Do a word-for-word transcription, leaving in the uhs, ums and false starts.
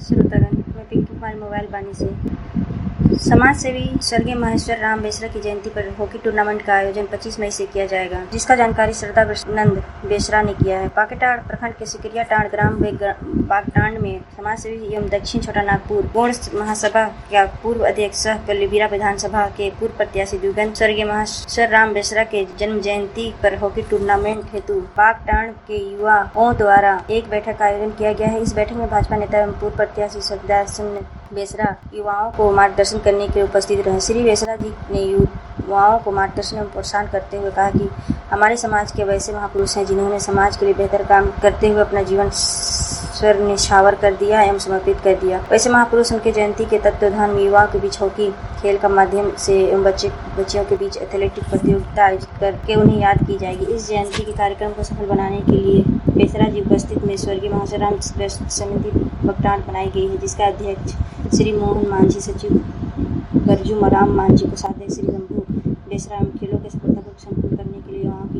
श्रोतागण, मैं पिंकी कुमारी मोबाइल बानी से। समाज सेवी स्वर्गीय महेश्वर राम बेसरा की जयंती पर हॉकी टूर्नामेंट का आयोजन पच्चीस मई से किया जाएगा, जिसका जानकारी श्रद्धा नंद बेसरा ने किया है। पाकेटाड़ प्रखंड के सिकरिया टांड ग्राम बागटांड में समाज सेवी एवं दक्षिण छोटा नागपुर पूर्ण महासभा का पूर्व अध्यक्ष सह कलीबिरा विधानसभा के पूर्व प्रत्याशी दिवंगत स्वर्गीय महेश्वर राम बेसरा के जन्म जयंती पर हॉकी टूर्नामेंट हेतु बागटांड के युवाओं द्वारा एक बैठक का आयोजन किया गया है। इस बैठक में भाजपा नेता एवं पूर्व प्रत्याशी स्वर्गीय बेसरा युवाओं को मार्गदर्शन करने के लिए उपस्थित रहे। श्री बेसरा जी ने युवाओं को मार्गदर्शन एवं प्रोत्साहन करते हुए कहा कि हमारे समाज के वैसे महापुरुष हैं जिन्होंने समाज के लिए बेहतर काम करते हुए अपना जीवन स्वर निछावर कर दिया एवं समर्पित कर दिया। वैसे महापुरुष उनके जयंती के तत्वावधान में युवाओं के बीच हॉकी खेल का माध्यम से एवं बच्चे बच्चियों के बीच एथलेटिक प्रतियोगिता आयोजित करके उन्हें याद की जाएगी। इस जयंती के कार्यक्रम को सफल बनाने के लिए बेसरा जी उपस्थित में स्वर्गीय महेश्वर राम समिति बगटांड बनाई गई है, जिसका अध्यक्ष श्री मोहन मांझी, सचिव बरजू मराम मांझी, कोषाध्यक्ष श्री गंभू बेसरा एवं खेलों के सफलतापूर्वक संपन्न करने के लिए युवाओं